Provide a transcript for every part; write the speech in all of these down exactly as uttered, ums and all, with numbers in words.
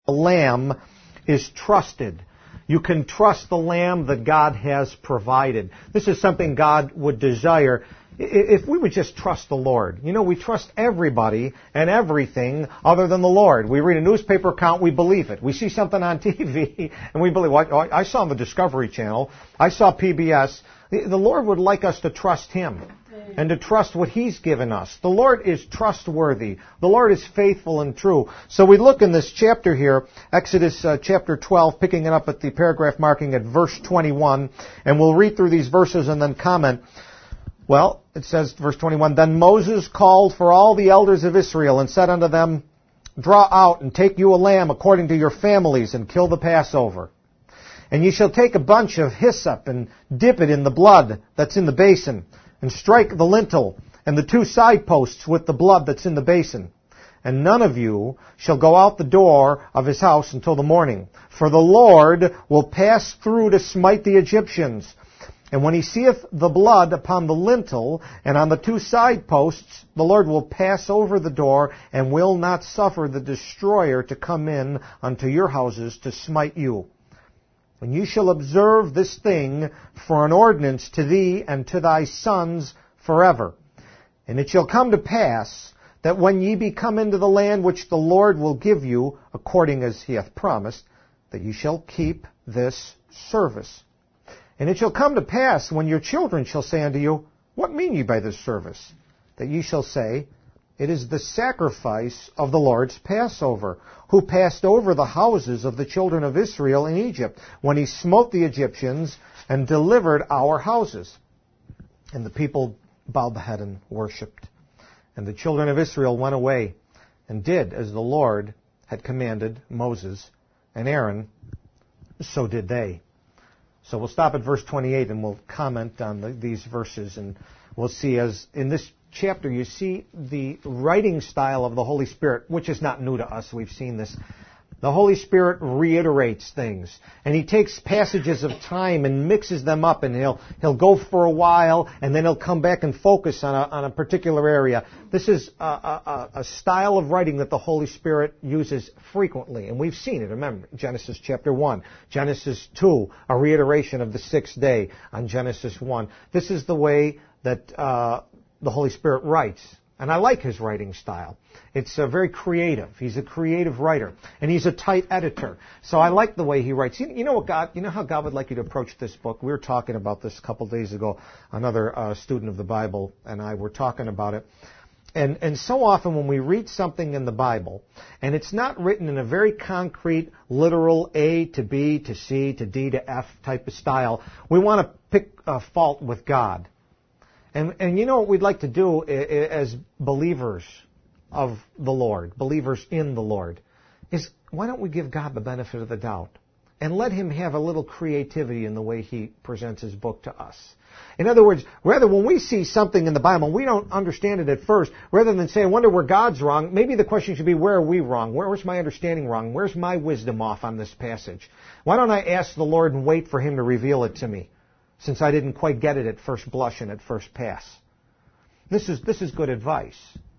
The lamb is trusted. You can trust the lamb that God has provided. This is something God would desire if we would just trust the Lord. You know, we trust everybody and everything other than the Lord. We read a newspaper account, we believe it. We see something on T V, and we believe, well, I saw on the Discovery Channel, I saw P B S. The Lord would like us to trust Him and to trust what He's given us. The Lord is trustworthy. The Lord is faithful and true. So we look in this chapter here, Exodus uh, chapter twelve, picking it up at the paragraph marking at verse twenty-one, and we'll read through these verses and then comment. Well, it says, verse twenty-one, Then Moses called for all the elders of Israel and said unto them, Draw out and take you a lamb according to your families and kill the Passover. And ye shall take a bunch of hyssop and dip it in the blood that's in the basin, and strike the lintel and the two side posts with the blood that's in the basin. And none of you shall go out the door of his house until the morning. For the Lord will pass through to smite the Egyptians. And when he seeth the blood upon the lintel and on the two side posts, the Lord will pass over the door and will not suffer the destroyer to come in unto your houses to smite you. And you shall observe this thing for an ordinance to thee and to thy sons forever. And it shall come to pass that when ye be come into the land which the Lord will give you, according as he hath promised, that ye shall keep this service. And it shall come to pass, when your children shall say unto you, What mean ye by this service? That ye shall say, It is the sacrifice of the Lord's Passover, who passed over the houses of the children of Israel in Egypt, when he smote the Egyptians and delivered our houses. And the people bowed the head and worshipped. And the children of Israel went away and did as the Lord had commanded Moses and Aaron, so did they. So we'll stop at verse twenty-eight and we'll comment on the, these verses, and we'll see as in this chapter you see the writing style of the Holy Spirit, which is not new to us. We've seen this. The Holy Spirit reiterates things, and He takes passages of time and mixes them up, and He'll He'll go for a while, and then He'll come back and focus on a, on a particular area. This is a, a, a style of writing that the Holy Spirit uses frequently, and we've seen it. Remember, Genesis chapter one, Genesis two, a reiteration of the sixth day on Genesis one. This is the way that uh, the Holy Spirit writes. And I like his writing style. It's uh, very creative. He's a creative writer. And he's a tight editor. So I like the way he writes. You, you know what God, you know how God would like you to approach this book? We were talking about this a couple of days ago. Another uh, student of the Bible and I were talking about it. And, and so often when we read something in the Bible, and it's not written in a very concrete, literal A to B to C to D to F type of style, we want to pick a fault with God. And, and you know what we'd like to do as believers of the Lord, believers in the Lord, is why don't we give God the benefit of the doubt and let Him have a little creativity in the way He presents His book to us. In other words, rather when we see something in the Bible, we don't understand it at first, rather than say, I wonder where God's wrong, maybe the question should be, where are we wrong? Where, where's my understanding wrong? Where's my wisdom off on this passage? Why don't I ask the Lord and wait for Him to reveal it to me, since I didn't quite get it at first blush and at first pass? This is this is good advice.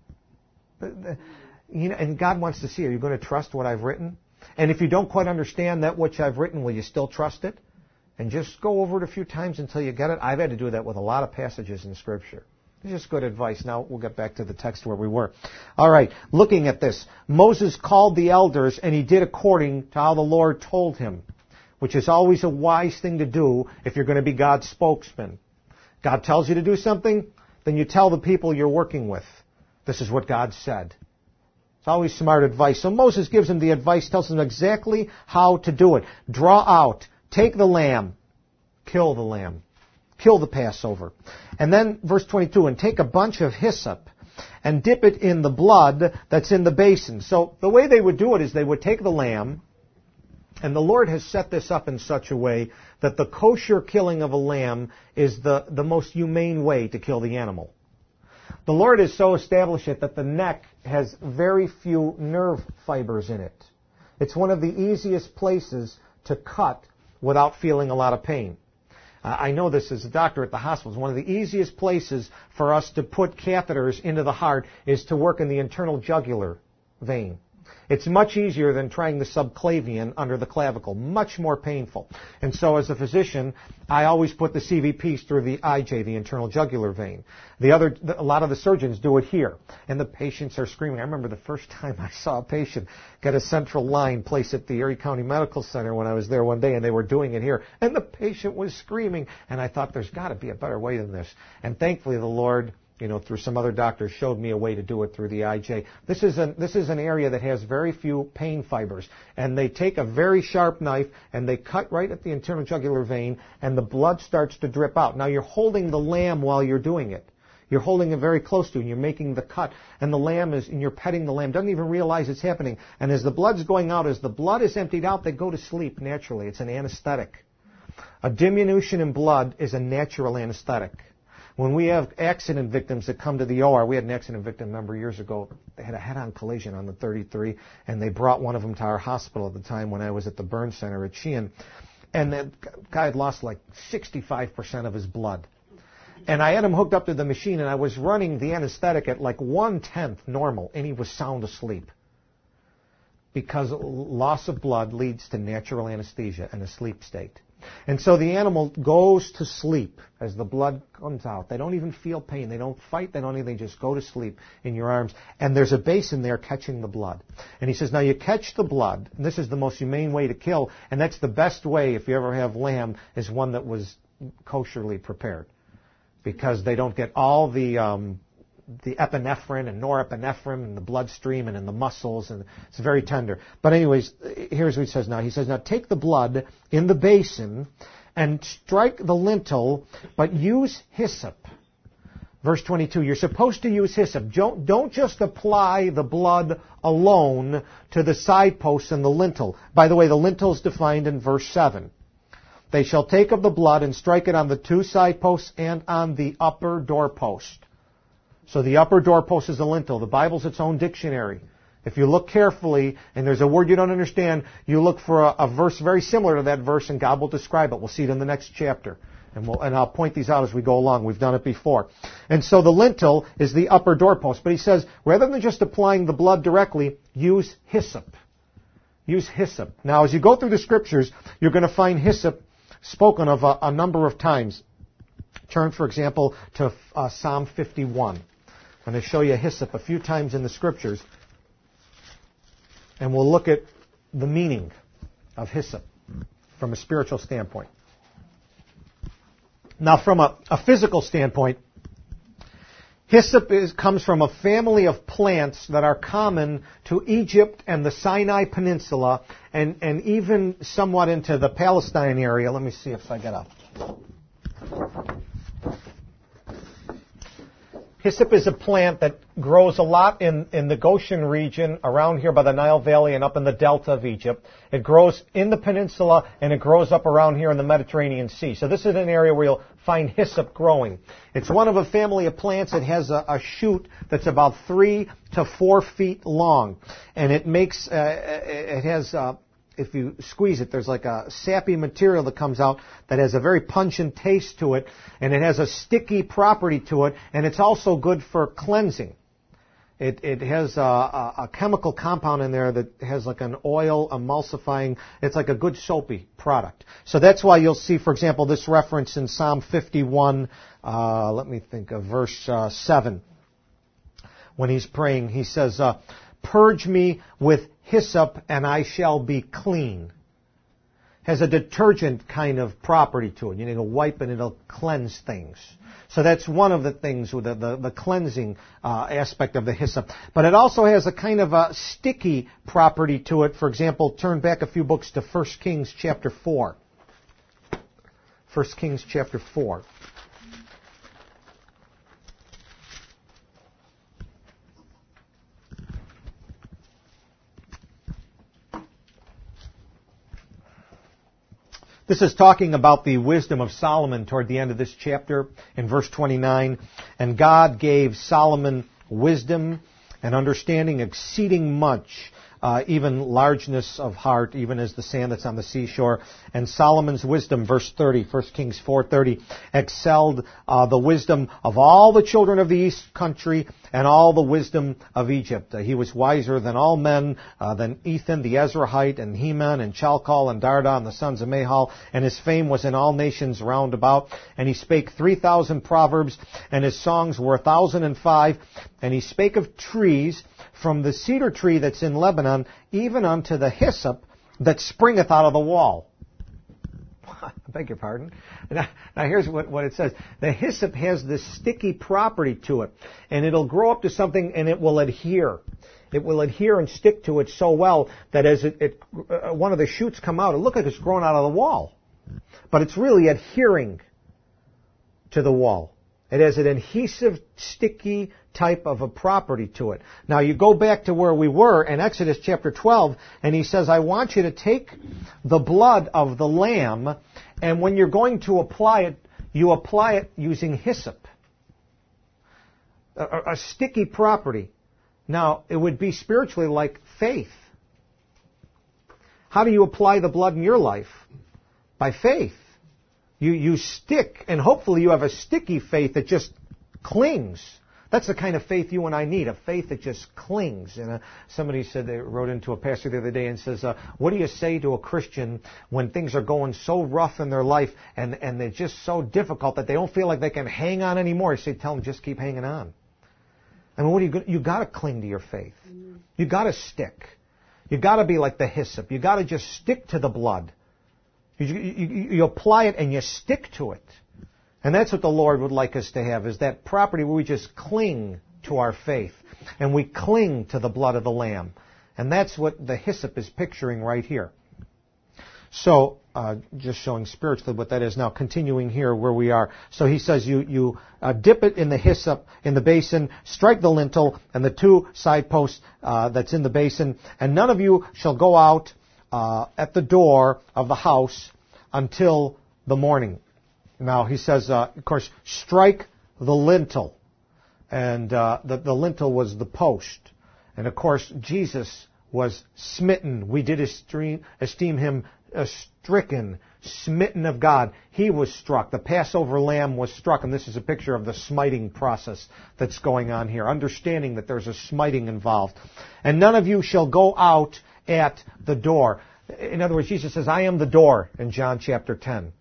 You know, and God wants to see, are you going to trust what I've written? And if you don't quite understand that which I've written, will you still trust it? And just go over it a few times until you get it. I've had to do that with a lot of passages in Scripture. It's just good advice. Now we'll get back to the text where we were. All right, looking at this. Moses called the elders, and he did according to how the Lord told him, which is always a wise thing to do if you're going to be God's spokesman. God tells you to do something, then you tell the people you're working with, this is what God said. It's always smart advice. So Moses gives him the advice, tells him exactly how to do it. Draw out, take the lamb, kill the lamb, kill the Passover. And then verse twenty-two, and take a bunch of hyssop and dip it in the blood that's in the basin. So the way they would do it is they would take the lamb, and the Lord has set this up in such a way that the kosher killing of a lamb is the, the most humane way to kill the animal. The Lord has so established it that the neck has very few nerve fibers in it. It's one of the easiest places to cut without feeling a lot of pain. Uh, I know this as a doctor at the hospital. One of the easiest places for us to put catheters into the heart is to work in the internal jugular vein. It's much easier than trying the subclavian under the clavicle. Much more painful. And so as a physician, I always put the C V Ps through the I J, the internal jugular vein. The other, a lot of the surgeons do it here. And the patients are screaming. I remember the first time I saw a patient get a central line placed at the Erie County Medical Center when I was there one day, and they were doing it here. And the patient was screaming. And I thought, there's got to be a better way than this. And thankfully, the Lord, you know, through some other doctors, showed me a way to do it through the I J. This is an, this is an area that has very few pain fibers. And they take a very sharp knife and they cut right at the internal jugular vein, and the blood starts to drip out. Now, you're holding the lamb while you're doing it. You're holding it very close to, and you're making the cut. And the lamb is, and you're petting the lamb, doesn't even realize it's happening. And as the blood's going out, as the blood is emptied out, they go to sleep naturally. It's an anesthetic. A diminution in blood is a natural anesthetic. When we have accident victims that come to the O R, we had an accident victim a number of years ago. They had a head-on collision on the thirty-three, and they brought one of them to our hospital at the time when I was at the burn center at Sheehan. And the guy had lost like sixty-five percent of his blood. And I had him hooked up to the machine, and I was running the anesthetic at like one-tenth normal, and he was sound asleep. Because loss of blood leads to natural anesthesia and a sleep state. And so the animal goes to sleep as the blood comes out. They don't even feel pain. They don't fight. They don't anything. They just go to sleep in your arms. And there's a basin there catching the blood. And he says, now you catch the blood. And this is the most humane way to kill. And that's the best way, if you ever have lamb, is one that was kosherly prepared. Because they don't get all the um, the epinephrine and norepinephrine in the bloodstream and in the muscles, and it's very tender. But anyways, here's what he says now. He says, now take the blood in the basin and strike the lintel, but use hyssop. Verse twenty-two, you're supposed to use hyssop. Don't, don't just apply the blood alone to the side posts and the lintel. By the way, the lintel is defined in verse seven. They shall take of the blood and strike it on the two side posts and on the upper doorpost. So the upper doorpost is the lintel. The Bible's its own dictionary. If you look carefully and there's a word you don't understand, you look for a, a verse very similar to that verse, and God will describe it. We'll see it in the next chapter. And, we'll, and I'll point these out as we go along. We've done it before. And so the lintel is the upper doorpost. But he says, rather than just applying the blood directly, use hyssop. Use hyssop. Now, as you go through the Scriptures, you're going to find hyssop spoken of a, a number of times. Turn, for example, to uh, Psalm fifty-one. I'm going to show you hyssop a few times in the Scriptures, and we'll look at the meaning of hyssop from a spiritual standpoint. Now, from a, a physical standpoint, hyssop is, comes from a family of plants that are common to Egypt and the Sinai Peninsula, and, and even somewhat into the Palestine area. Let me see if I get a... Hyssop is a plant that grows a lot in, in the Goshen region, around here by the Nile Valley and up in the delta of Egypt. It grows in the peninsula, and it grows up around here in the Mediterranean Sea. So this is an area where you'll find hyssop growing. It's one of a family of plants. It has a, a shoot that's about three to four feet long. And it makes, uh, it has... Uh, if you squeeze it, there's like a sappy material that comes out that has a very pungent taste to it, and it has a sticky property to it, and it's also good for cleansing. It, it has a, a, a chemical compound in there that has like an oil emulsifying. It's like a good soapy product. So that's why you'll see, for example, this reference in Psalm fifty-one, uh, let me think of verse uh, seven. When he's praying, he says, uh, purge me with hyssop and I shall be clean. Has a detergent kind of property to it. You need to wipe and it'll cleanse things. So that's one of the things with the, the, the cleansing uh, aspect of the hyssop. But it also has a kind of a sticky property to it. For example, turn back a few books to First Kings chapter four. First Kings chapter four. This is talking about the wisdom of Solomon toward the end of this chapter in verse twenty-nine. And God gave Solomon wisdom and understanding exceeding much, uh, even largeness of heart, even as the sand that's on the seashore. And Solomon's wisdom, verse thirty, First Kings four thirty, excelled uh, the wisdom of all the children of the east country and all the wisdom of Egypt. Uh, he was wiser than all men, uh, than Ethan the Ezrahite, and Heman, and Chalcol, and Darda, the sons of Mahal, and his fame was in all nations round about. And he spake three thousand proverbs, and his songs were a thousand and five. And he spake of trees, from the cedar tree that's in Lebanon, even unto the hyssop that springeth out of the wall. I beg your pardon. Now, now here's what, what it says. The hyssop has this sticky property to it, and it'll grow up to something and it will adhere. It will adhere and stick to it so well that as it, it uh, one of the shoots come out, it looks like it's grown out of the wall. But it's really adhering to the wall. It has an adhesive, sticky type of a property to it. Now you go back to where we were in Exodus chapter twelve, and he says, I want you to take the blood of the lamb, and when you're going to apply it, you apply it using hyssop. A, a sticky property. Now, it would be spiritually like faith. How do you apply the blood in your life? By faith. You, you stick, and hopefully you have a sticky faith that just clings. That's the kind of faith you and I need, a faith that just clings. And uh, somebody said, they wrote into a pastor the other day and says, uh, what do you say to a Christian when things are going so rough in their life and, and they're just so difficult that they don't feel like they can hang on anymore? You say, tell them, just keep hanging on. I mean, what do you, you got to cling to your faith. Mm-hmm. You got to stick. You got to be like the hyssop. You got to just stick to the blood. You, you, you apply it and you stick to it. And that's what the Lord would like us to have, is that property where we just cling to our faith. And we cling to the blood of the Lamb. And that's what the hyssop is picturing right here. So, uh, just showing spiritually what that is. Now, continuing here where we are. So he says you, you uh, dip it in the hyssop, in the basin, strike the lintel and the two side posts uh, that's in the basin, and none of you shall go out Uh, at the door of the house until the morning. Now he says, uh, of course, strike the lintel. And uh, the, the lintel was the post. And of course, Jesus was smitten. We did esteem, esteem him uh, stricken, smitten of God. He was struck. The Passover lamb was struck. And this is a picture of the smiting process that's going on here, understanding that there's a smiting involved. And none of you shall go out at the door. In other words, Jesus says, I am the door in John chapter ten.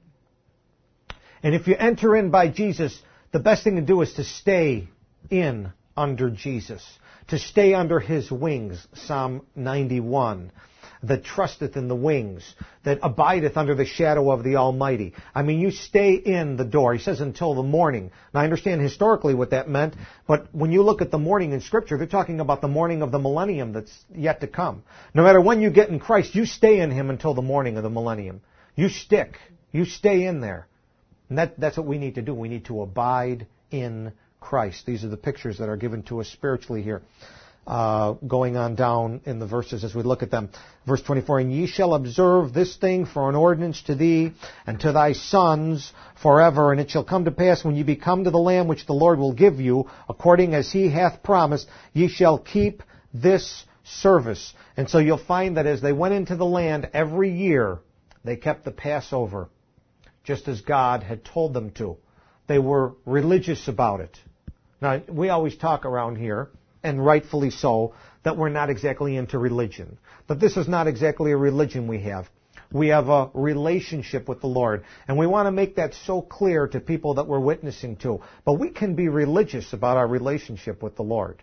And if you enter in by Jesus, the best thing to do is to stay in under Jesus, to stay under his wings, Psalm ninety-one, that trusteth in the wings, that abideth under the shadow of the Almighty. I mean, you stay in the door. He says until the morning. Now, I understand historically what that meant, but when you look at the morning in Scripture, they're talking about the morning of the millennium that's yet to come. No matter when you get in Christ, you stay in him until the morning of the millennium. You stick. You stay in there. And that, that's what we need to do. We need to abide in Christ. These are the pictures that are given to us spiritually here. Uh, going on down in the verses as we look at them. Verse twenty-four, and ye shall observe this thing for an ordinance to thee and to thy sons forever. And it shall come to pass when ye be come to the land which the Lord will give you, according as he hath promised, ye shall keep this service. And so you'll find that as they went into the land every year, they kept the Passover, just as God had told them to. They were religious about it. Now, we always talk around here, and rightfully so, that we're not exactly into religion. But this is not exactly a religion we have. We have a relationship with the Lord. And we want to make that so clear to people that we're witnessing to. But we can be religious about our relationship with the Lord.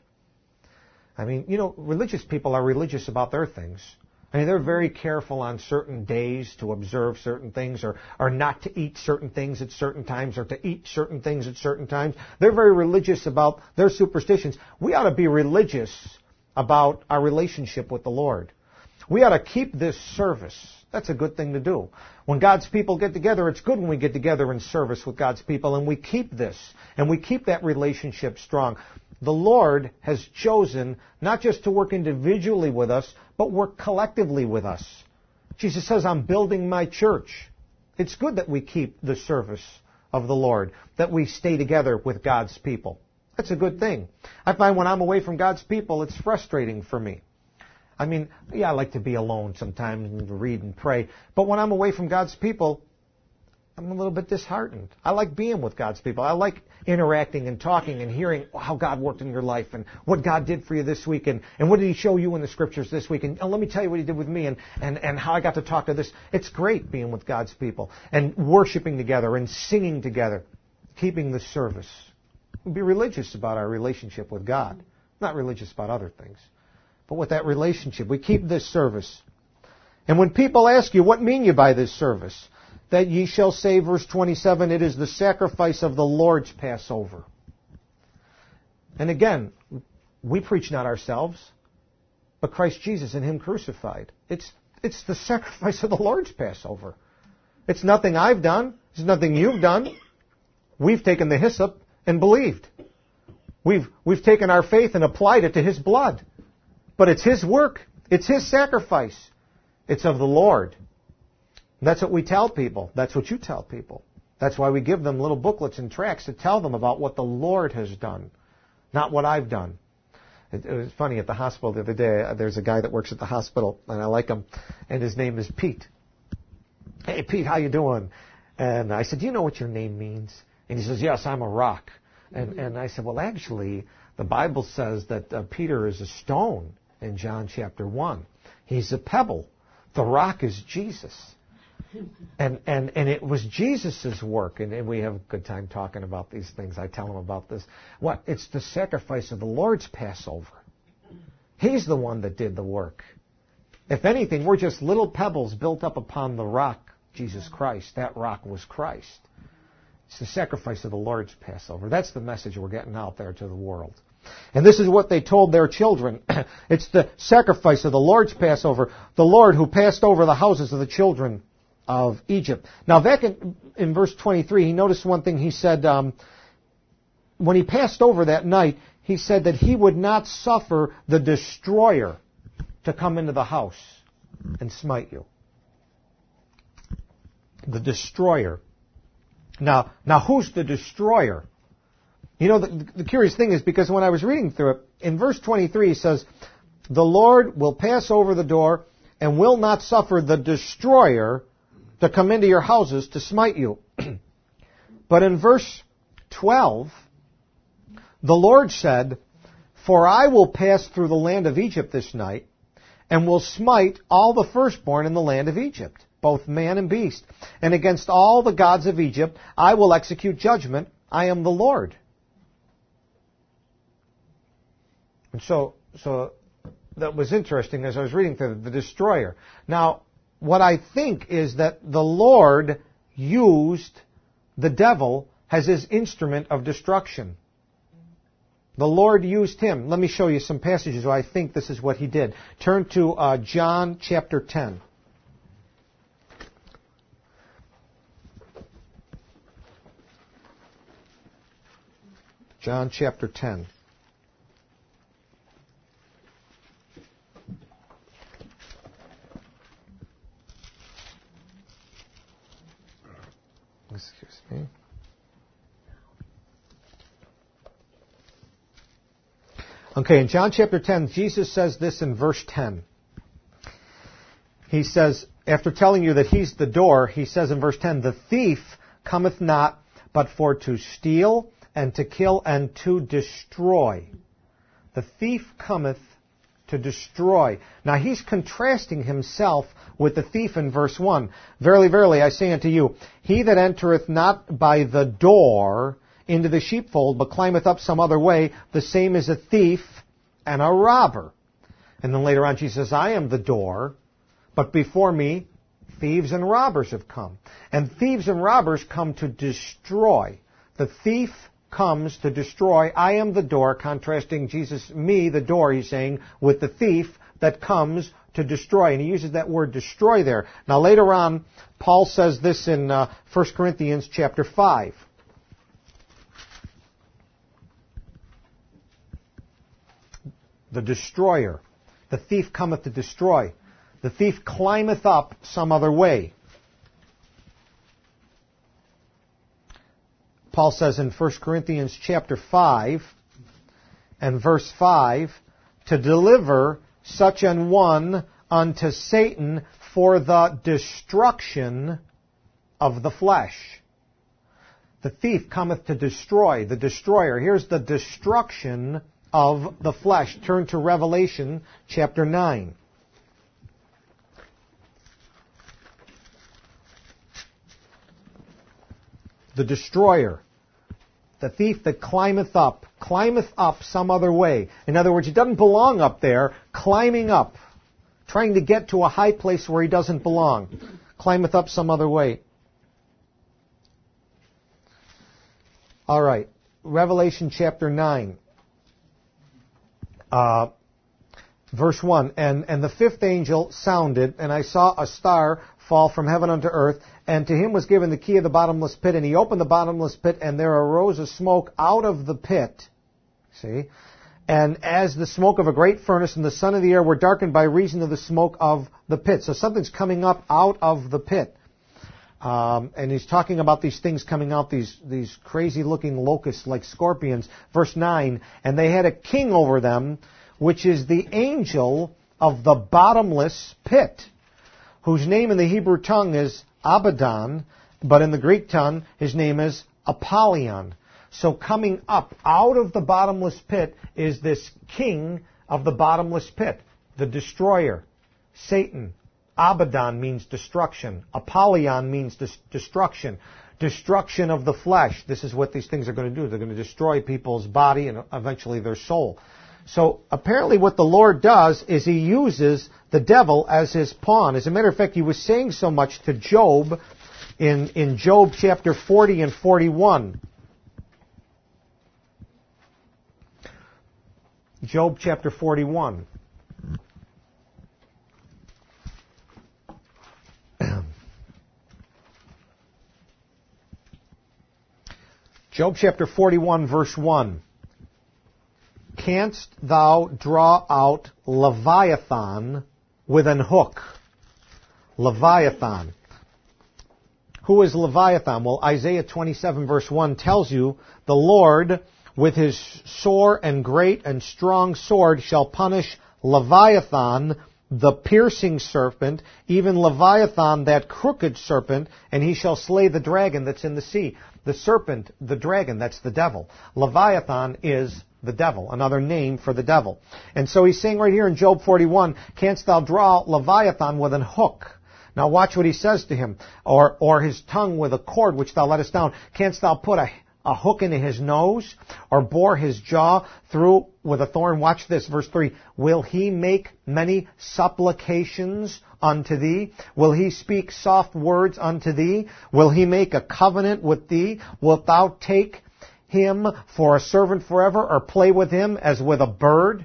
I mean, you know, religious people are religious about their things. I mean, they're very careful on certain days to observe certain things, or, or not to eat certain things at certain times, or to eat certain things at certain times. They're very religious about their superstitions. We ought to be religious about our relationship with the Lord. We ought to keep this service. That's a good thing to do. When God's people get together, it's good when we get together in service with God's people, and we keep this, and we keep that relationship strong. The Lord has chosen not just to work individually with us, but work collectively with us. Jesus says, I'm building my church. It's good that we keep the service of the Lord, that we stay together with God's people. That's a good thing. I find when I'm away from God's people, it's frustrating for me. I mean, yeah, I like to be alone sometimes and read and pray, but when I'm away from God's people, I'm a little bit disheartened. I like being with God's people. I like interacting and talking and hearing how God worked in your life and what God did for you this week and, and what did He show you in the Scriptures this week. And oh, let me tell you what He did with me and, and, and how I got to talk to this. It's great being with God's people and worshiping together and singing together, keeping the service. We'll be religious about our relationship with God. Not religious about other things. But with that relationship, we keep this service. And when people ask you, what mean you by this service? That ye shall say, verse twenty-seven, it is the sacrifice of the Lord's Passover. And again, we preach not ourselves, but Christ Jesus and Him crucified. It's, it's the sacrifice of the Lord's Passover. It's nothing I've done. It's nothing you've done. We've taken the hyssop and believed. We've, we've taken our faith and applied it to His blood. But it's His work. It's His sacrifice. It's of the Lord. That's what we tell people. That's what you tell people. That's why we give them little booklets and tracts to tell them about what the Lord has done, not what I've done. It, it was funny at the hospital the other day. There's a guy that works at the hospital, and I like him, and his name is Pete. Hey, Pete, how you doing? And I said, do you know what your name means? And he says, yes, I'm a rock. And, and I said, well, actually, the Bible says that uh, Peter is a stone in John chapter one. He's a pebble. The rock is Jesus. And, and, and it was Jesus' work, and, and we have a good time talking about these things. I tell him about this. What? It's the sacrifice of the Lord's Passover. He's the one that did the work. If anything, we're just little pebbles built up upon the rock, Jesus Christ. That rock was Christ. It's the sacrifice of the Lord's Passover. That's the message we're getting out there to the world. And this is what they told their children. It's the sacrifice of the Lord's Passover. The Lord who passed over the houses of the children of Egypt. Now, back in, in verse twenty-three, he noticed one thing. He said, um, when he passed over that night, he said that he would not suffer the destroyer to come into the house and smite you. The destroyer. Now, now who's the destroyer? You know, the, the curious thing is because when I was reading through it, in verse twenty-three, he says, the Lord will pass over the door and will not suffer the destroyer to come into your houses to smite you. But in verse twelve, the Lord said, for I will pass through the land of Egypt this night, and will smite all the firstborn in the land of Egypt, both man and beast. And against all the gods of Egypt I will execute judgment. I am the Lord. And so, so that was interesting as I was reading through the destroyer. Now, what I think is that the Lord used the devil as His instrument of destruction. The Lord used him. Let me show you some passages where I think this is what He did. Turn to uh, John chapter ten. John chapter ten. Excuse me. Okay, in John chapter ten, Jesus says this in verse ten. He says, after telling you that He's the door, He says in verse ten, the thief cometh not but for to steal and to kill and to destroy. The thief cometh to destroy. Now He's contrasting Himself with the thief in verse one. Verily, verily, I say unto you, he that entereth not by the door into the sheepfold, but climbeth up some other way, the same is a thief and a robber. And then later on Jesus says, I am the door, but before me thieves and robbers have come. And thieves and robbers come to destroy. The thief comes to destroy. I am the door, contrasting Jesus, me, the door, He's saying, with the thief that comes to destroy. And He uses that word destroy there. Now later on, Paul says this in uh, First Corinthians chapter five. The destroyer. The thief cometh to destroy. The thief climbeth up some other way. Paul says in First Corinthians chapter five and verse five, to deliver such an one unto Satan for the destruction of the flesh. The thief cometh to destroy, the destroyer. Here's the destruction of the flesh. Turn to Revelation chapter nine. The destroyer. The thief that climbeth up, climbeth up some other way. In other words, he doesn't belong up there, climbing up, trying to get to a high place where he doesn't belong. Climbeth up some other way. All right, Revelation chapter nine, uh, verse one. And, and the fifth angel sounded, and I saw a star fall from heaven unto earth, and to him was given the key of the bottomless pit, and he opened the bottomless pit, and there arose a smoke out of the pit. See? And as the smoke of a great furnace, and the sun and the air were darkened by reason of the smoke of the pit. So something's coming up out of the pit. Um, and he's talking about these things coming out, these, these crazy-looking locusts like scorpions. Verse nine, and they had a king over them, which is the angel of the bottomless pit, whose name in the Hebrew tongue is Abaddon, but in the Greek tongue, his name is Apollyon. So coming up out of the bottomless pit is this king of the bottomless pit, the destroyer, Satan. Abaddon means destruction. Apollyon means dis- destruction. Destruction of the flesh. This is what these things are going to do. They're going to destroy people's body and eventually their soul. So apparently what the Lord does is he uses the devil as his pawn. As a matter of fact, he was saying so much to Job in, in Job chapter forty and forty-one. Job chapter forty-one. Job chapter forty-one, verse one. Canst thou draw out Leviathan with an hook? Leviathan. Who is Leviathan? Well, Isaiah twenty-seven, verse one tells you, the Lord with his sore and great and strong sword shall punish Leviathan, the piercing serpent, even Leviathan, that crooked serpent, and he shall slay the dragon that's in the sea. The serpent, the dragon, that's the devil. Leviathan is the devil, another name for the devil. And so he's saying right here in Job forty-one, canst thou draw Leviathan with an hook? Now watch what he says to him. Or, or his tongue with a cord which thou lettest down. Canst thou put a a hook into his nose, or bore his jaw through with a thorn? Watch this, verse three. Will he make many supplications unto thee? Will he speak soft words unto thee? Will he make a covenant with thee? Wilt thou take him for a servant forever, or play with him as with a bird?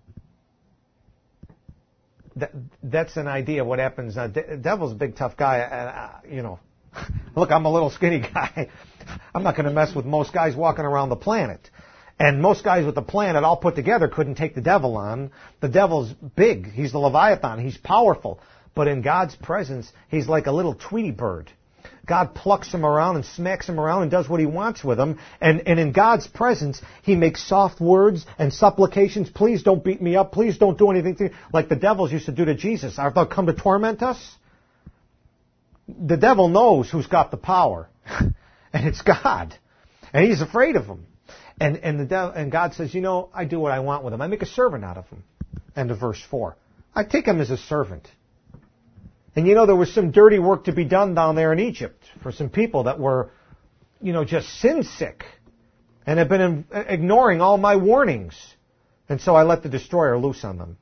That, that's an idea of what happens. Uh, the devil's a big tough guy, and uh, you know. Look, I'm a little skinny guy. I'm not going to mess with most guys walking around the planet. And most guys with the planet all put together couldn't take the devil on. The devil's big. He's the Leviathan. He's powerful. But in God's presence, he's like a little Tweety bird. God plucks him around and smacks him around and does what he wants with him. And, and in God's presence, he makes soft words and supplications. Please don't beat me up. Please don't do anything to me. Like the devils used to do to Jesus. Art thou come to torment us? The devil knows who's got the power, and it's God, and he's afraid of him. And and the devil, and God says, you know, I do what I want with him. I make a servant out of him. End of verse four. I take him as a servant. And you know, there was some dirty work to be done down there in Egypt for some people that were, you know, just sin sick, and have been ignoring all my warnings. And so I let the destroyer loose on them.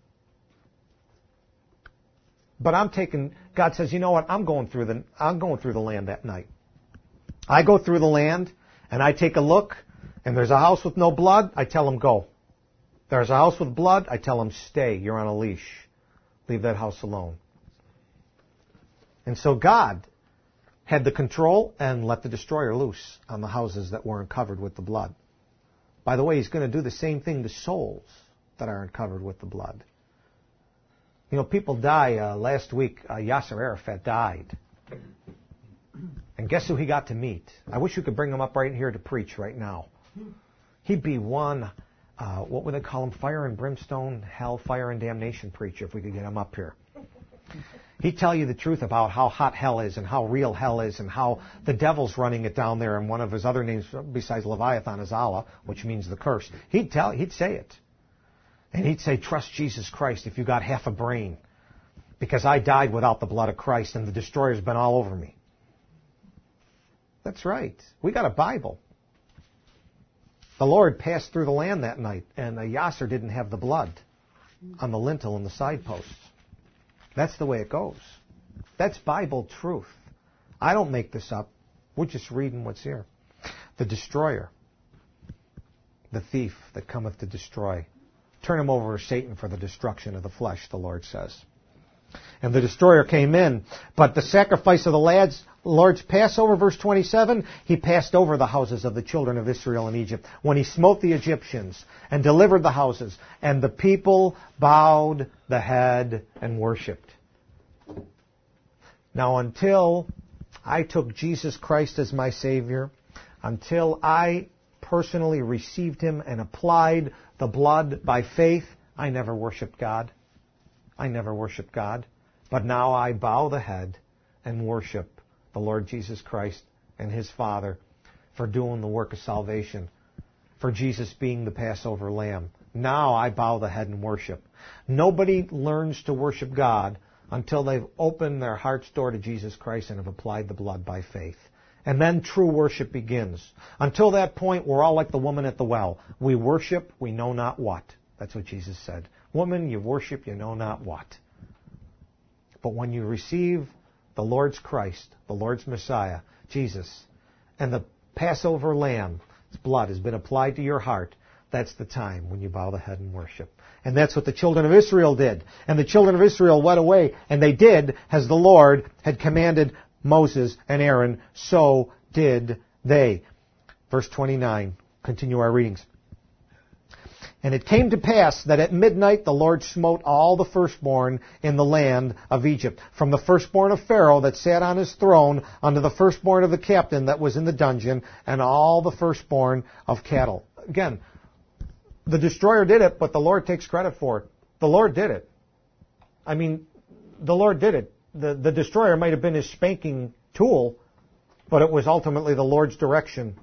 But I'm taking, God says, you know what, I'm going through the, I'm going through the land that night. I go through the land, and I take a look, and there's a house with no blood, I tell them go. There's a house with blood, I tell them stay, you're on a leash. Leave that house alone. And so God had the control and let the destroyer loose on the houses that weren't covered with the blood. By the way, he's going to do the same thing to souls that aren't covered with the blood. You know, people die. Uh, last week, uh, Yasser Arafat died. And guess who he got to meet? I wish we could bring him up right here to preach right now. He'd be one, uh, what would they call him? Fire and brimstone, hell, fire and damnation preacher if we could get him up here. He'd tell you the truth about how hot hell is and how real hell is and how the devil's running it down there, and one of his other names besides Leviathan is Allah, which means the curse. He'd tell, he'd say it. And he'd say, trust Jesus Christ if you got half a brain, because I died without the blood of Christ and the destroyer's been all over me. That's right. We got a Bible. The Lord passed through the land that night, and Yasser didn't have the blood on the lintel and the side posts. That's the way it goes. That's Bible truth. I don't make this up. We're just reading what's here. The destroyer, the thief that cometh to destroy. Turn him over to Satan for the destruction of the flesh, the Lord says. And the destroyer came in, but the sacrifice of the lads, Lord's Passover, verse twenty-seven, he passed over the houses of the children of Israel in Egypt when he smote the Egyptians and delivered the houses, and the people bowed the head and worshipped. Now, until I took Jesus Christ as my Savior, until I personally received Him and applied the blood by faith, I never worshiped God. I never worshiped God. But now I bow the head and worship the Lord Jesus Christ and His Father for doing the work of salvation, for Jesus being the Passover lamb. Now I bow the head and worship. Nobody learns to worship God until they've opened their heart's door to Jesus Christ and have applied the blood by faith. And then true worship begins. Until that point, we're all like the woman at the well. We worship, we know not what. That's what Jesus said. Woman, you worship, you know not what. But when you receive the Lord's Christ, the Lord's Messiah, Jesus, and the Passover lamb's blood has been applied to your heart, that's the time when you bow the head and worship. And that's what the children of Israel did. And the children of Israel went away, and they did as the Lord had commanded Moses and Aaron, so did they. Verse twenty-nine, continue our readings. And it came to pass that at midnight the Lord smote all the firstborn in the land of Egypt, from the firstborn of Pharaoh that sat on his throne unto the firstborn of the captain that was in the dungeon, and all the firstborn of cattle. Again, the destroyer did it, but the Lord takes credit for it. The Lord did it. I mean, the Lord did it. The, the destroyer might have been his spanking tool, but it was ultimately the Lord's direction.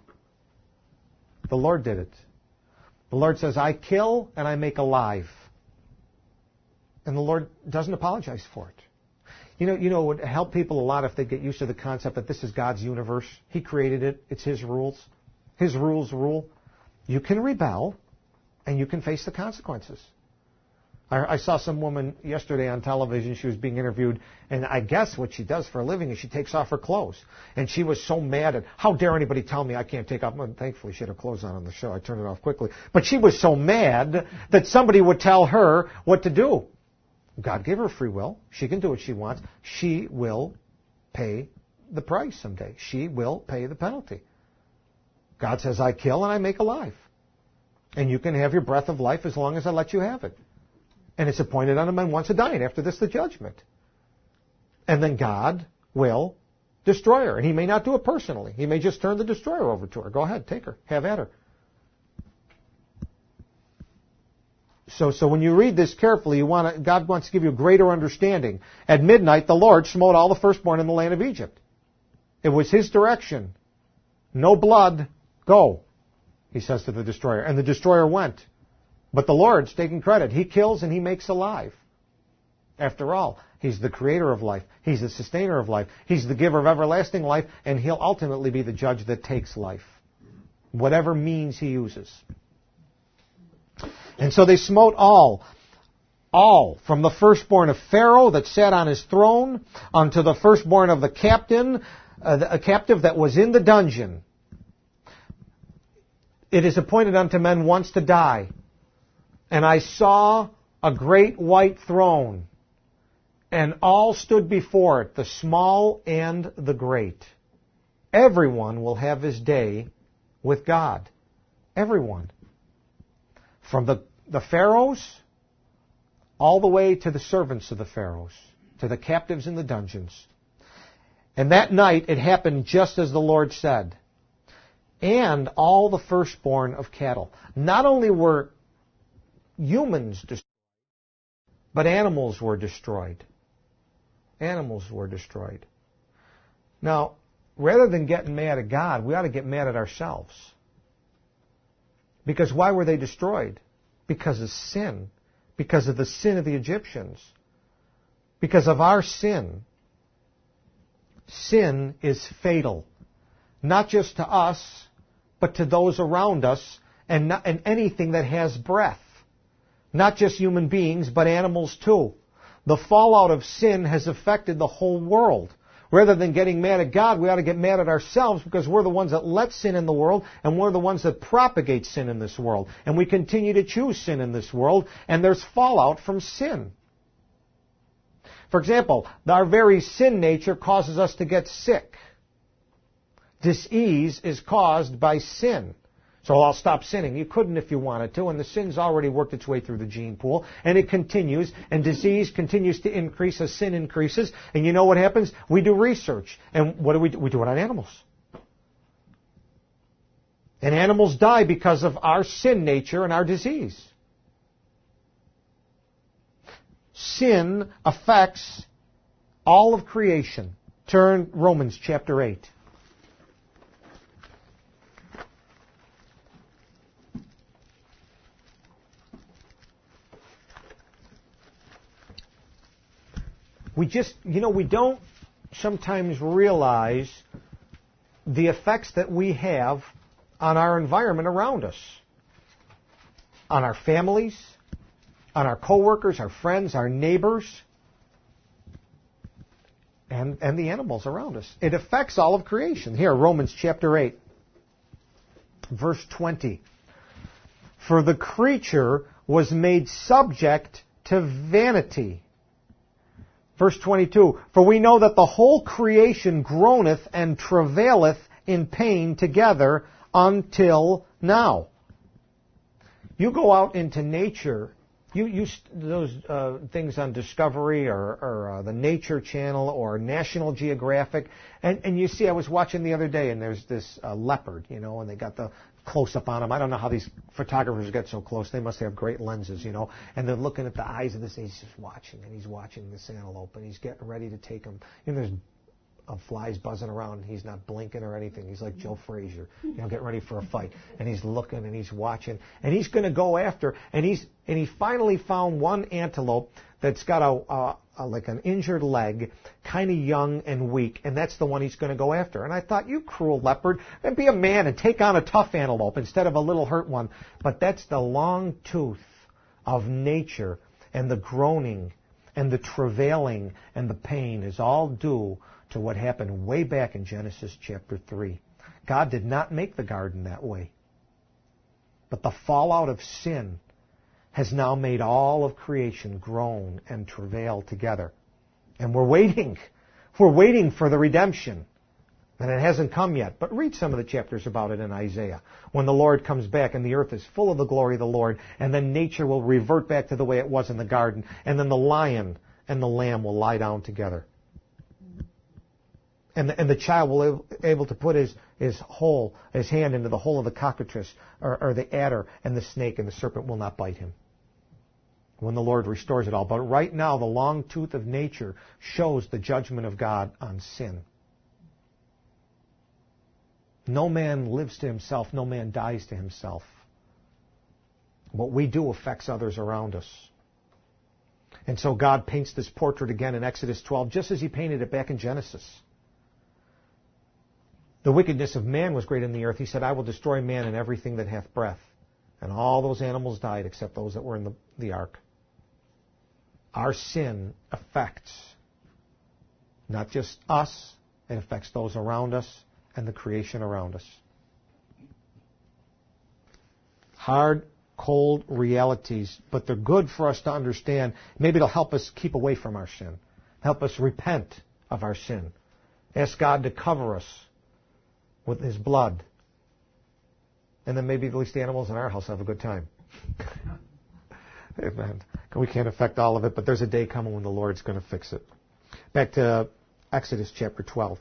The Lord did it. The Lord says, I kill and I make alive. And the Lord doesn't apologize for it. You know, you know, it would help people a lot if they get used to the concept that this is God's universe. He created it. It's His rules. His rules rule. You can rebel, and you can face the consequences. I, I saw some woman yesterday on television. She was being interviewed, and I guess what she does for a living is she takes off her clothes. And she was so mad at, how dare anybody tell me I can't take off. Well, thankfully, she had her clothes on on the show. I turned it off quickly. But she was so mad that somebody would tell her what to do. God gave her free will. She can do what she wants. She will pay the price someday. She will pay the penalty. God says, I kill and I make alive. And you can have your breath of life as long as I let you have it. And it's appointed unto men once to die, and after this the judgment. And then God will destroy her. And He may not do it personally. He may just turn the destroyer over to her. Go ahead, take her. Have at her. So, so when you read this carefully, you want to, God wants to give you a greater understanding. At midnight, the Lord smote all the firstborn in the land of Egypt. It was His direction. No blood, go, He says to the destroyer. And the destroyer went. But the Lord's taking credit. He kills and He makes alive. After all, He's the creator of life. He's the sustainer of life. He's the giver of everlasting life, and He'll ultimately be the judge that takes life, whatever means He uses. And so they smote all, all, from the firstborn of Pharaoh that sat on his throne unto the firstborn of the captain, uh, a captive that was in the dungeon. It is appointed unto men once to die. And I saw a great white throne, and all stood before it, the small and the great. Everyone will have his day with God. Everyone. From the, the pharaohs all the way to the servants of the pharaohs, to the captives in the dungeons. And that night it happened just as the Lord said. And all the firstborn of cattle. Not only were humans destroyed, but animals were destroyed. animals were destroyed. Now, rather than getting mad at God, we ought to get mad at ourselves. Because why were they destroyed? Because of sin. Because of the sin of the Egyptians. Because of our sin. Sin is fatal. Not just to us, but to those around us and, not, and anything that has breath. Not just human beings, but animals too. The fallout of sin has affected the whole world. Rather than getting mad at God, we ought to get mad at ourselves because we're the ones that let sin in the world and we're the ones that propagate sin in this world. And we continue to choose sin in this world, and there's fallout from sin. For example, our very sin nature causes us to get sick. Disease is caused by sin. So I'll stop sinning. You couldn't if you wanted to, and the sin's already worked its way through the gene pool, and it continues, and disease continues to increase as sin increases. And you know what happens? We do research. And what do we do? We do it on animals. And animals die because of our sin nature and our disease. Sin affects all of creation. Turn Romans chapter eight. We just, you know, we don't sometimes realize the effects that we have on our environment around us. On our families, on our coworkers, our friends, our neighbors, and, and the animals around us. It affects all of creation. Here, Romans chapter eight, verse twenty. For the creature was made subject to vanity. Verse twenty-two, for we know that the whole creation groaneth and travaileth in pain together until now. You go out into nature, you, you those uh, things on Discovery or, or uh, the Nature Channel or National Geographic, and, and you see, I was watching the other day, and there's this uh, leopard, you know, and they got the close-up on him. I don't know how these photographers get so close. They must have great lenses, you know. And they're looking at the eyes of this, and he's just watching, and he's watching this antelope, and he's getting ready to take him. You know, there's uh, flies buzzing around, and he's not blinking or anything. He's like Joe Frazier, you know, getting ready for a fight. And he's looking, and he's watching, and he's going to go after, and he's and he finally found one antelope that's got a, a, a like an injured leg, kind of young and weak, and that's the one he's going to go after. And I thought, you cruel leopard, and be a man and take on a tough antelope instead of a little hurt one. But that's the long tooth of nature, and the groaning and the travailing and the pain is all due to what happened way back in Genesis chapter three. God did not make the garden that way. But the fallout of sin has now made all of creation groan and travail together. And we're waiting. We're waiting for the redemption. And it hasn't come yet. But read some of the chapters about it in Isaiah. When the Lord comes back and the earth is full of the glory of the Lord, and then nature will revert back to the way it was in the garden, and then the lion and the lamb will lie down together. And the, and the child will be able to put his, his hole, his hand into the hole of the cockatrice, or, or the adder and the snake, and the serpent will not bite him. When the Lord restores it all. But right now, the long tooth of nature shows the judgment of God on sin. No man lives to himself. No man dies to himself. What we do affects others around us. And so God paints this portrait again in Exodus twelve, just as he painted it back in Genesis. The wickedness of man was great in the earth. He said, I will destroy man and everything that hath breath. And all those animals died except those that were in the, the ark. Our sin affects not just us, it affects those around us and the creation around us. Hard, cold realities, but they're good for us to understand. Maybe it'll help us keep away from our sin, help us repent of our sin. Ask God to cover us with his blood. And then maybe at least the animals in our house have a good time. Amen. We can't affect all of it, but there's a day coming when the Lord's going to fix it. Back to Exodus chapter twelve.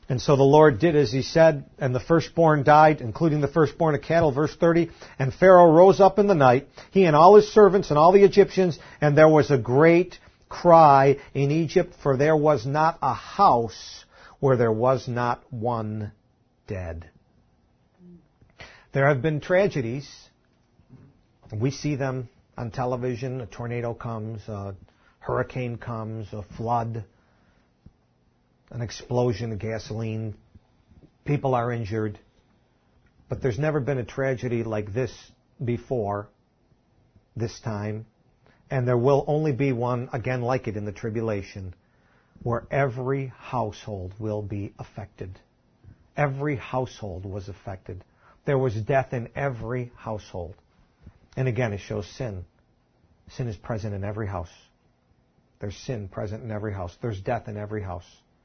And so the Lord did as he said, and the firstborn died, including the firstborn of cattle, verse thirty. And Pharaoh rose up in the night, he and all his servants and all the Egyptians, and there was a great cry in Egypt, for there was not a house where there was not one dead. There have been tragedies. We see them on television. A tornado comes, a hurricane comes, a flood, an explosion of gasoline. People are injured. But there's never been a tragedy like this before, this time. And there will only be one again like it in the tribulation, where every household will be affected. Every household was affected. There was death in every household. And again, it shows sin. Sin is present in every house. There's sin present in every house. There's death in every house.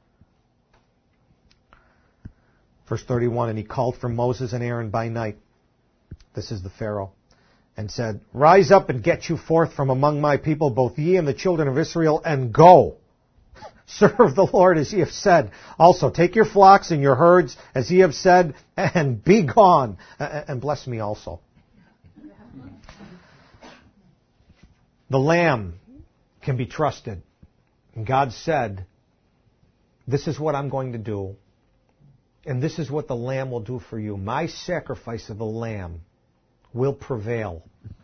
Verse thirty-one, and he called for Moses and Aaron by night. This is the Pharaoh. And said, rise up and get you forth from among my people, both ye and the children of Israel, and go. Serve the Lord as ye have said. Also, take your flocks and your herds as ye have said, and be gone. And bless me also. The lamb can be trusted. And God said, this is what I'm going to do. And this is what the lamb will do for you. My sacrifice of the lamb will prevail.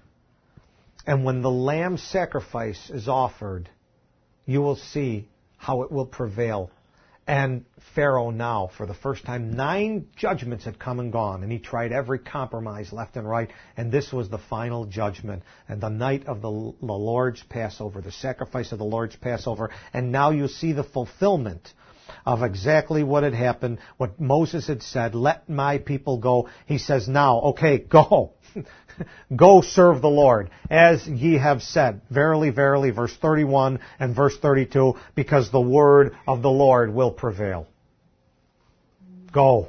And when the lamb sacrifice is offered, you will see how it will prevail. And Pharaoh now, for the first time, nine judgments had come and gone, and he tried every compromise left and right, and this was the final judgment, and the night of the, the Lord's Passover, the sacrifice of the Lord's Passover, and now you see the fulfillment of exactly what had happened, what Moses had said, let my people go. He says now, okay, go. Go serve the Lord, as ye have said. Verily, verily, verse thirty-one and verse thirty-two, because the word of the Lord will prevail. Go.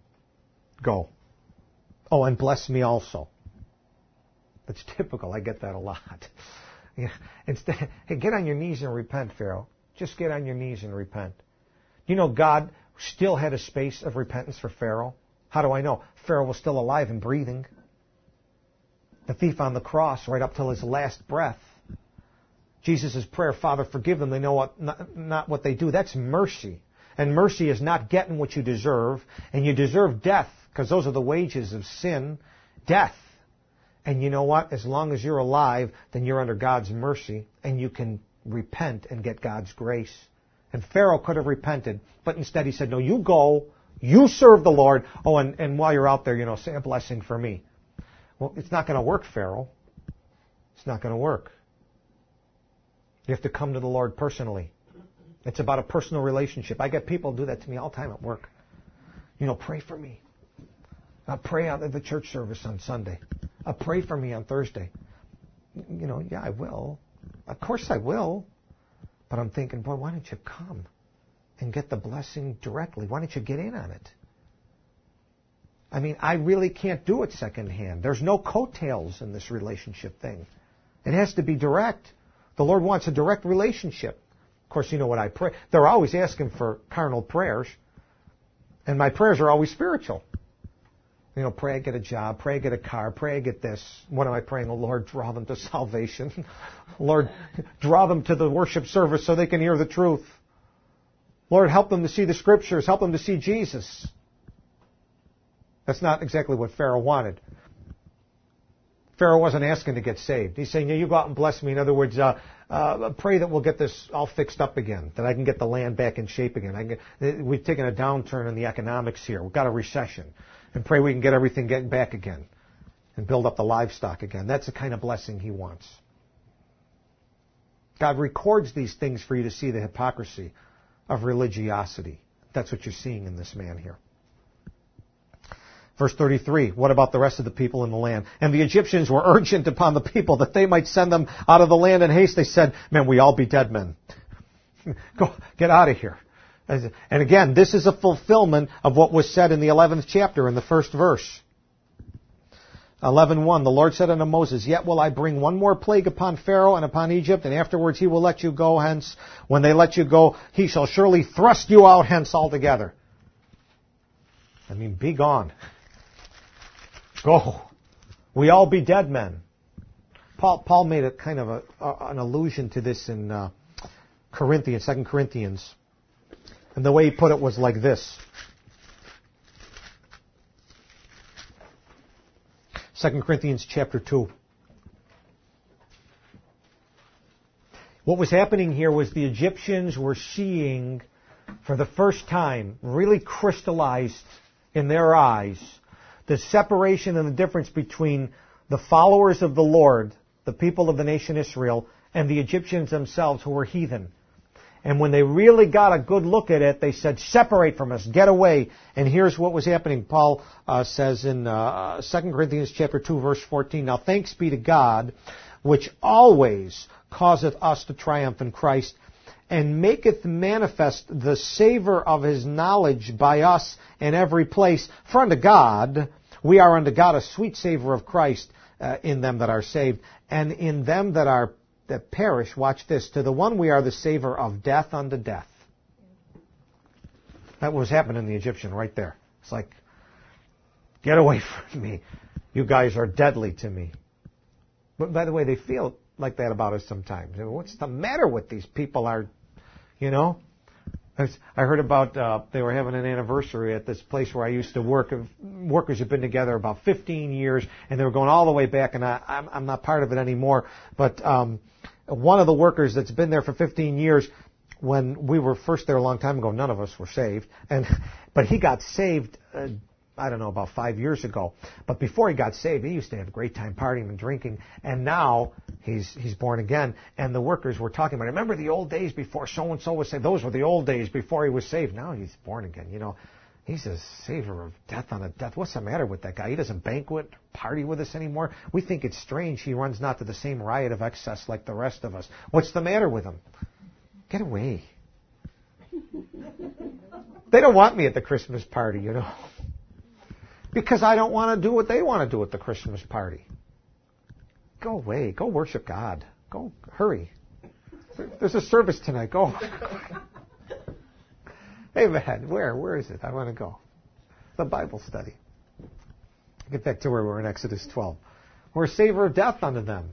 Go. Oh, and bless me also. That's typical. I get that a lot. Yeah. Instead, hey, get on your knees and repent, Pharaoh. Just get on your knees and repent. You know, God still had a space of repentance for Pharaoh. How do I know? Pharaoh was still alive and breathing. The thief on the cross, right up till his last breath. Jesus' prayer, Father, forgive them. They know what, not, not what they do. That's mercy. And mercy is not getting what you deserve. And you deserve death, because those are the wages of sin. Death. And you know what? As long as you're alive, then you're under God's mercy. And you can repent and get God's grace. And Pharaoh could have repented. But instead he said, no, you go. You serve the Lord. Oh, and, and while you're out there, you know, say a blessing for me. Well, it's not going to work, Pharaoh. It's not going to work. You have to come to the Lord personally. It's about a personal relationship. I get people do that to me all the time at work. You know, pray for me. I'll pray out at the church service on Sunday. I'll pray for me on Thursday. You know, yeah, I will. Of course I will. But I'm thinking, boy, why don't you come and get the blessing directly? Why don't you get in on it? I mean, I really can't do it secondhand. There's no coattails in this relationship thing. It has to be direct. The Lord wants a direct relationship. Of course, you know what I pray. They're always asking for carnal prayers. And my prayers are always spiritual. You know, pray I get a job, pray I get a car, pray I get this. What am I praying? Oh, Lord, draw them to salvation. Lord, draw them to the worship service so they can hear the truth. Lord, help them to see the Scriptures. Help them to see Jesus. That's not exactly what Pharaoh wanted. Pharaoh wasn't asking to get saved. He's saying, yeah, you go out and bless me. In other words, uh, uh, pray that we'll get this all fixed up again, that I can get the land back in shape again. I can get, we've taken a downturn in the economics here. We've got a recession. And pray we can get everything getting back again and build up the livestock again. That's the kind of blessing he wants. God records these things for you to see the hypocrisy of religiosity. That's what you're seeing in this man here. Verse thirty-three, what about the rest of the people in the land? And the Egyptians were urgent upon the people that they might send them out of the land in haste. They said, man, we all be dead men. Go, get out of here. And again, this is a fulfillment of what was said in the eleventh chapter in the first verse. eleven one, the Lord said unto Moses, yet will I bring one more plague upon Pharaoh and upon Egypt, and afterwards he will let you go hence. When they let you go, he shall surely thrust you out hence altogether. I mean, be gone. Go. We all be dead men. Paul, Paul made a kind of a, a, an allusion to this in uh, Corinthians, Second Corinthians. And the way he put it was like this. Second Corinthians chapter two. What was happening here was the Egyptians were seeing for the first time, really crystallized in their eyes, the separation and the difference between the followers of the Lord, the people of the nation Israel, and the Egyptians themselves who were heathen. And when they really got a good look at it, they said, separate from us, get away. And here's what was happening. Paul uh, says in uh, Second Corinthians chapter two, verse fourteen, now thanks be to God, which always causeth us to triumph in Christ, and maketh manifest the savour of his knowledge by us in every place. For unto God, we are unto God a sweet savour of Christ uh, in them that are saved, and in them that are that perish, watch this, to the one we are the savour of death unto death. That was happening in the Egyptian right there. It's like, get away from me. You guys are deadly to me. But by the way, they feel like that about us sometimes. What's the matter with these people? Are, you know? I heard about, uh, they were having an anniversary at this place where I used to work. Workers have been together about fifteen years, and they were going all the way back, and I, I'm, I'm not part of it anymore. But um, one of the workers that's been there for fifteen years, when we were first there a long time ago, none of us were saved. And but he got saved, uh, I don't know, about five years ago. But before he got saved, he used to have a great time partying and drinking. And now he's he's born again. And the workers were talking about, remember the old days before so-and-so was saved? Those were the old days before he was saved. Now he's born again. You know, he's a savor of death on a death. What's the matter with that guy? He doesn't banquet, party with us anymore. We think it's strange he runs not to the same riot of excess like the rest of us. What's the matter with him? Get away. They don't want me at the Christmas party, you know. Because I don't want to do what they want to do at the Christmas party. Go away. Go worship God. Go, hurry. There's a service tonight. Go. Hey, man, where? Where is it? I want to go. The Bible study. Get back to where we were in Exodus twelve. We're a savor of death unto them.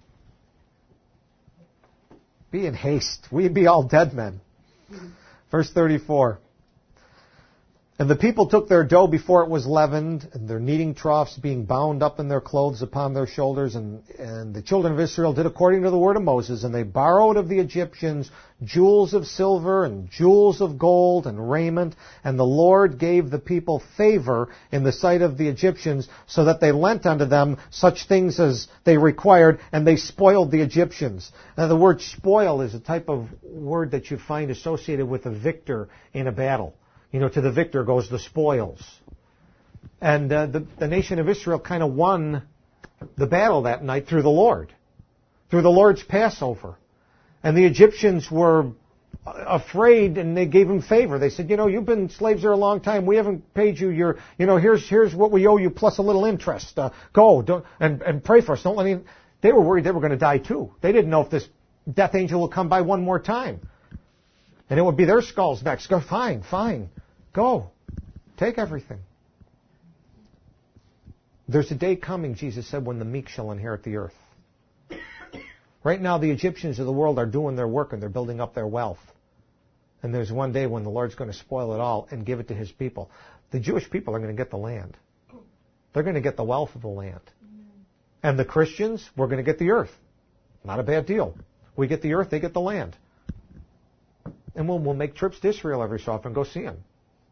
Be in haste. We be all dead men. Verse thirty-four. And the people took their dough before it was leavened, and their kneading troughs being bound up in their clothes upon their shoulders. And, and the children of Israel did according to the word of Moses. And they borrowed of the Egyptians jewels of silver and jewels of gold and raiment. And the Lord gave the people favor in the sight of the Egyptians, so that they lent unto them such things as they required, and they spoiled the Egyptians. Now the word spoil is a type of word that you find associated with a victor in a battle. You know, to the victor goes the spoils. And uh, the, the nation of Israel kind of won the battle that night through the Lord, through the Lord's Passover. And the Egyptians were afraid, and they gave him favor. They said, you know, you've been slaves there a long time. We haven't paid you your, you know, here's here's what we owe you plus a little interest. Uh, go don't, and, and pray for us. Don't let any... They were worried they were going to die too. They didn't know if this death angel would come by one more time. And it would be their skulls next. Go, fine, fine. Go. Take everything. There's a day coming, Jesus said, when the meek shall inherit the earth. Right now, the Egyptians of the world are doing their work and they're building up their wealth. And there's one day when the Lord's going to spoil it all and give it to His people. The Jewish people are going to get the land. They're going to get the wealth of the land. And the Christians, we're going to get the earth. Not a bad deal. We get the earth, they get the land. And we'll, we'll make trips to Israel every so often and go see them.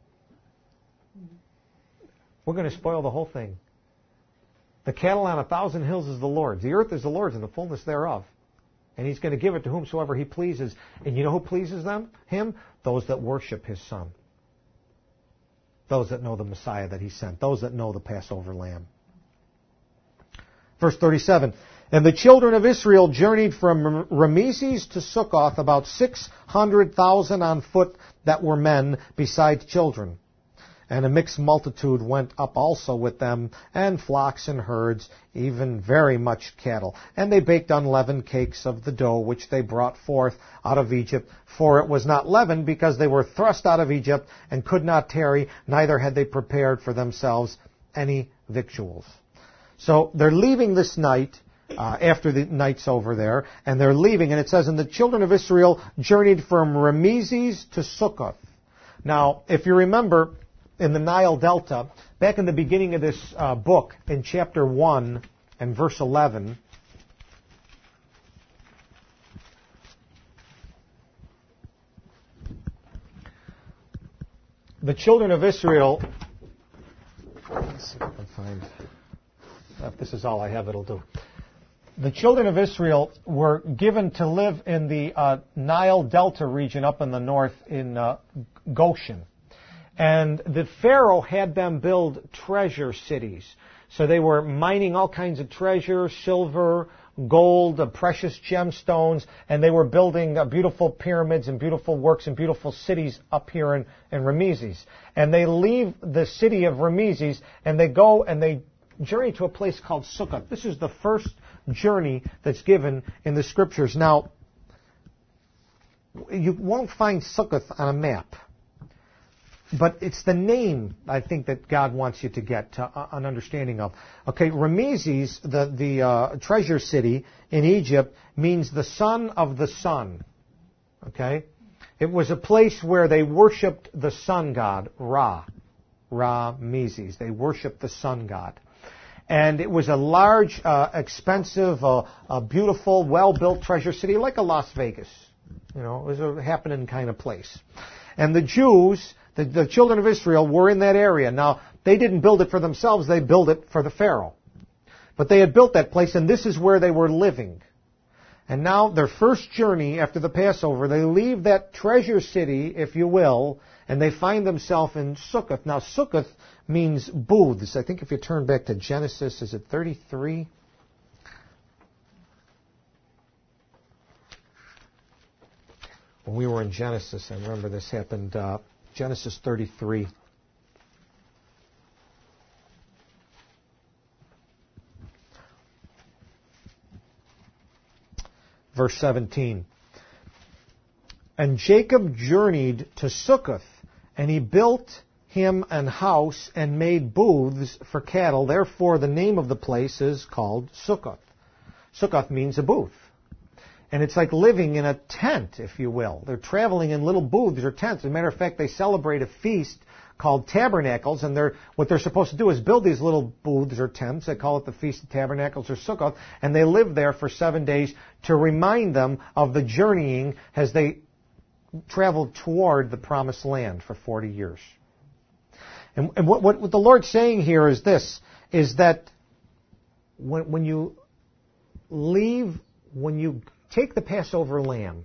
We're going to spoil the whole thing. The cattle on a thousand hills is the Lord's. The earth is the Lord's and the fullness thereof. And He's going to give it to whomsoever He pleases. And you know who pleases them? Him? Those that worship His Son. Those that know the Messiah that He sent. Those that know the Passover Lamb. Verse thirty-seven. And the children of Israel journeyed from Rameses to Succoth, about six hundred thousand on foot that were men, besides children. And a mixed multitude went up also with them, and flocks and herds, even very much cattle. And they baked unleavened cakes of the dough which they brought forth out of Egypt, for it was not leavened, because they were thrust out of Egypt, and could not tarry, neither had they prepared for themselves any victuals. So they're leaving this night, uh, after the night's over there, and they're leaving, and it says, and the children of Israel journeyed from Rameses to Succoth. Now, if you remember, in the Nile Delta, back in the beginning of this uh, book, in chapter one and verse eleven, the children of Israel, let's see if I can find, if this is all I have, it'll do. The children of Israel were given to live in the uh, Nile Delta region up in the north in uh, Goshen. And the Pharaoh had them build treasure cities. So they were mining all kinds of treasure, silver, gold, uh, precious gemstones, and they were building uh, beautiful pyramids and beautiful works and beautiful cities up here in, in Rameses. And they leave the city of Rameses, and they go and they journey to a place called Succoth. This is the first journey that's given in the Scriptures. Now, you won't find Succoth on a map. But it's the name, I think, that God wants you to get uh, an understanding of. Okay, Rameses, the, the uh, treasure city in Egypt, means the son of the sun. Okay? It was a place where they worshipped the sun god, Ra. Ra-meses. They worshipped the sun god. And it was a large, uh, expensive, uh, a beautiful, well-built treasure city, like a Las Vegas. You know, it was a happening kind of place. And the Jews... The, the children of Israel were in that area. Now, they didn't build it for themselves. They built it for the Pharaoh. But they had built that place, and this is where they were living. And now, their first journey after the Passover, they leave that treasure city, if you will, and they find themselves in Succoth. Now, Succoth means booths. I think if you turn back to Genesis, is it thirty-three? When we were in Genesis, I remember this happened... Uh, Genesis thirty-three. Verse seventeen. And Jacob journeyed to Succoth, and he built him an house and made booths for cattle. Therefore, the name of the place is called Succoth. Succoth means a booth. And it's like living in a tent, if you will. They're traveling in little booths or tents. As a matter of fact, they celebrate a feast called Tabernacles, and they're, what they're supposed to do is build these little booths or tents. They call it the Feast of Tabernacles or Sukkot, and they live there for seven days to remind them of the journeying as they traveled toward the Promised Land for forty years. And, and what, what, what the Lord's saying here is this, is that when, when you leave, when you take the Passover lamb,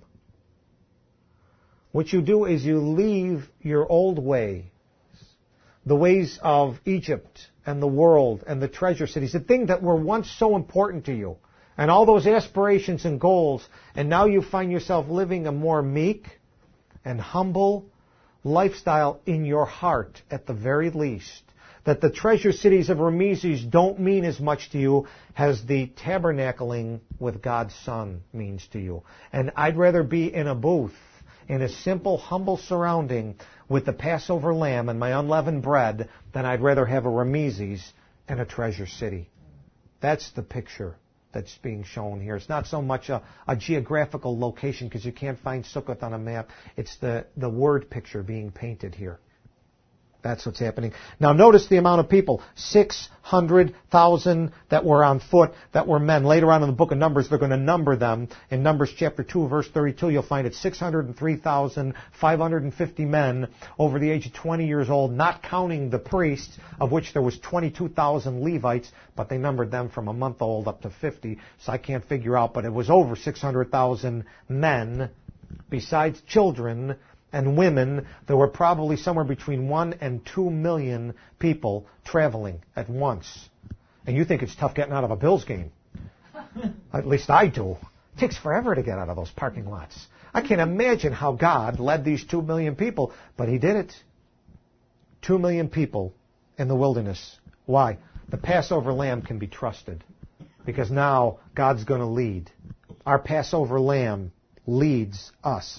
what you do is you leave your old way, the ways of Egypt and the world and the treasure cities, the things that were once so important to you, and all those aspirations and goals, and now you find yourself living a more meek and humble lifestyle in your heart at the very least. That the treasure cities of Rameses don't mean as much to you as the tabernacling with God's Son means to you. And I'd rather be in a booth, in a simple, humble surrounding with the Passover lamb and my unleavened bread than I'd rather have a Rameses and a treasure city. That's the picture that's being shown here. It's not so much a, a geographical location because you can't find Sukkot on a map. It's the, the word picture being painted here. That's what's happening. Now notice the amount of people. six hundred thousand that were on foot, that were men. Later on in the book of Numbers, they're going to number them. In Numbers chapter two, verse thirty-two, you'll find it six hundred three thousand five hundred fifty men over the age of twenty years old, not counting the priests, of which there was twenty-two thousand Levites, but they numbered them from a month old up to fifty, so I can't figure out, but it was over six hundred thousand men, besides children and women. There were probably somewhere between one and two million people traveling at once. And you think it's tough getting out of a Bills game. At least I do. It takes forever to get out of those parking lots. I can't imagine how God led these two million people, but He did it. Two million people in the wilderness. Why? The Passover lamb can be trusted. Because now God's going to lead. Our Passover lamb leads us.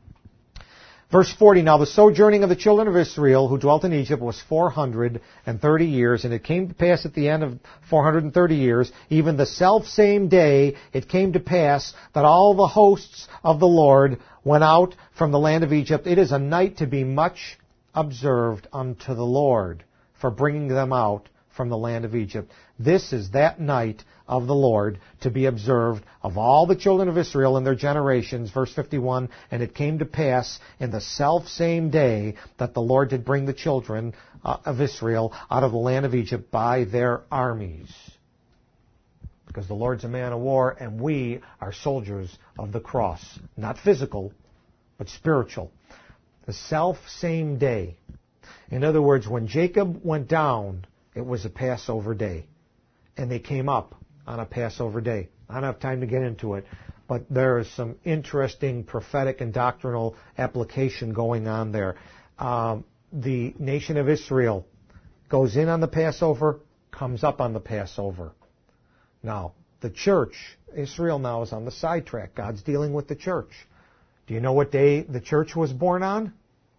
Verse forty, now the sojourning of the children of Israel who dwelt in Egypt was four hundred thirty years, and it came to pass at the end of four hundred thirty years, even the selfsame day, it came to pass that all the hosts of the Lord went out from the land of Egypt. It is a night to be much observed unto the Lord for bringing them out from the land of Egypt. This is that night of the Lord to be observed of all the children of Israel in their generations. Verse fifty-one, and it came to pass in the selfsame day that the Lord did bring the children uh, of Israel out of the land of Egypt by their armies. Because the Lord's a man of war, and we are soldiers of the cross. Not physical, but spiritual. The selfsame day. In other words, when Jacob went down, it was a Passover day. And they came up on a Passover day. I don't have time to get into it, but there is some interesting prophetic and doctrinal application going on there. Um, the nation of Israel goes in on the Passover, comes up on the Passover. Now, the church, Israel now is on the sidetrack. God's dealing with the church. Do you know what day the church was born on?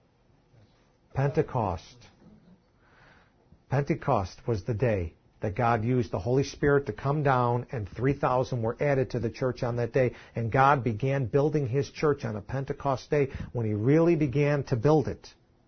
Pentecost. Pentecost was the day that God used the Holy Spirit to come down, and three thousand were added to the church on that day. And God began building His church on a Pentecost day when He really began to build it.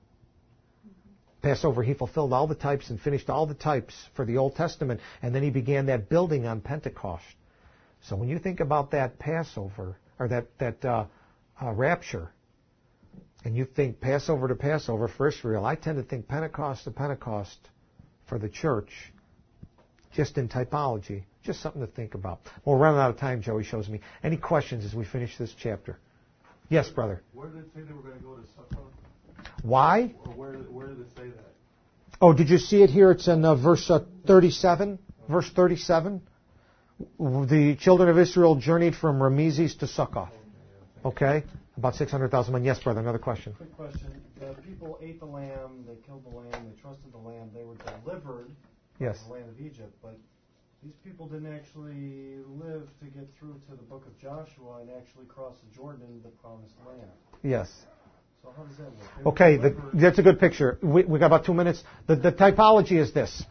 Passover, He fulfilled all the types and finished all the types for the Old Testament, and then He began that building on Pentecost. So when you think about that Passover, or that, that uh, uh, rapture, and you think Passover to Passover for Israel, I tend to think Pentecost to Pentecost for the church, just in typology. Just something to think about. We're running out of time, Joey shows me. Any questions as we finish this chapter? Yes, brother. Where did it say they were going to go to Sukkot? Why? Or where, where did it say that? Oh, did you see it here? It's in uh, verse uh, thirty-seven. Verse thirty-seven. The children of Israel journeyed from Ramesses to Sukkot. Okay? About six hundred thousand men. Yes, brother, another question. Quick question. The people ate the lamb, they killed the lamb, they trusted the lamb, they were delivered Yes. from the land of Egypt, but these people didn't actually live to get through to the book of Joshua and actually cross the Jordan into the promised land. Yes. So how does that work? They were Okay, the, delivered- that's a good picture. We, we got about two minutes. The, the typology is this.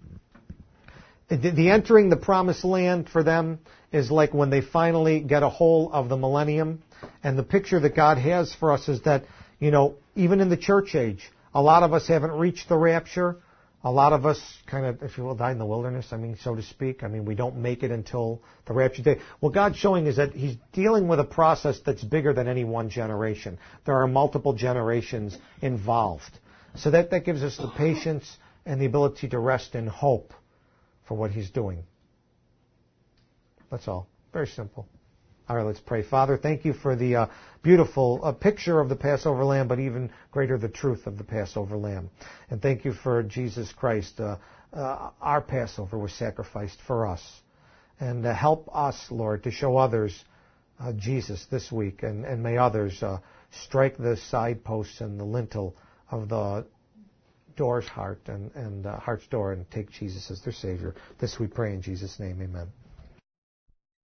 The, the entering the promised land for them is like when they finally get a hold of the millennium. And the picture that God has for us is that, you know, even in the church age, a lot of us haven't reached the rapture. A lot of us kind of, if you will, die in the wilderness, I mean, so to speak. I mean, we don't make it until the rapture day. What God's showing is that He's dealing with a process that's bigger than any one generation. There are multiple generations involved. So that, that gives us the patience and the ability to rest in hope for what He's doing. That's all. Very simple. All right, let's pray. Father, thank You for the uh, beautiful uh, picture of the Passover Lamb, but even greater the truth of the Passover Lamb. And thank You for Jesus Christ. Uh, uh, our Passover was sacrificed for us. And uh, help us, Lord, to show others uh, Jesus this week. And, and may others uh, strike the side posts and the lintel of the door's heart and, and uh, heart's door and take Jesus as their Savior. This we pray in Jesus' name. Amen.